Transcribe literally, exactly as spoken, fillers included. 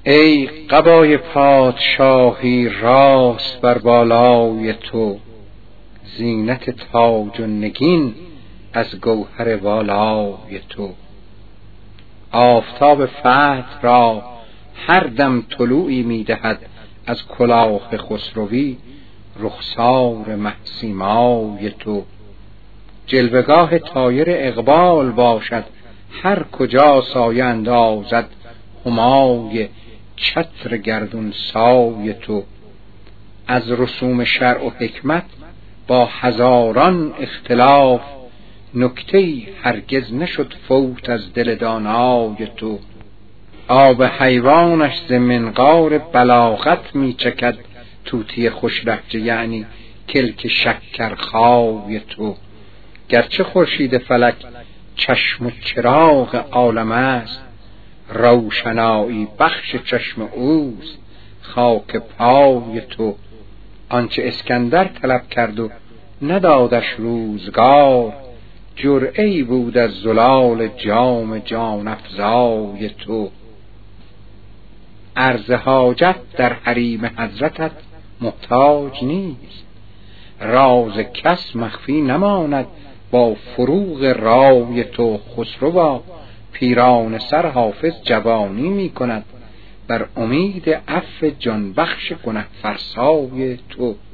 ای قبای پادشاهی راست بر بالای تو، زینت تاج و نگین از گوهر والای تو. آفتاب فتح را هر دم طلوعی می‌دهد از کلاه خسروی رخسار مهسیمای تو. جلوگاه طایر اقبال باشد هر کجا سایه اندازد همای چتر گردون سای تو. از رسوم شرع و حکمت با هزاران اختلاف، نکته‌ای هرگز نشد فوت از دل دانای تو. آب حیوانش ز منقار بلاغت می چکد طوطی خوش لهجه، یعنی کلک شکرخای تو. گرچه خورشید فلک چشم و چراغ عالم است، روشنایی بخش چشم اوست خاک پای تو. آنچه اسکندر طلب کرد و ندادش روزگار، جرعه‌ای بود از زلال جام جان افزای تو. عرض حاجت در حریم حضرتت محتاج نیست، راز کس مخفی نماند با فروغ رای تو. خسروا پیران سر حافظ جوانی می کند بر امید عفو جان بخش گنه فرسای تو.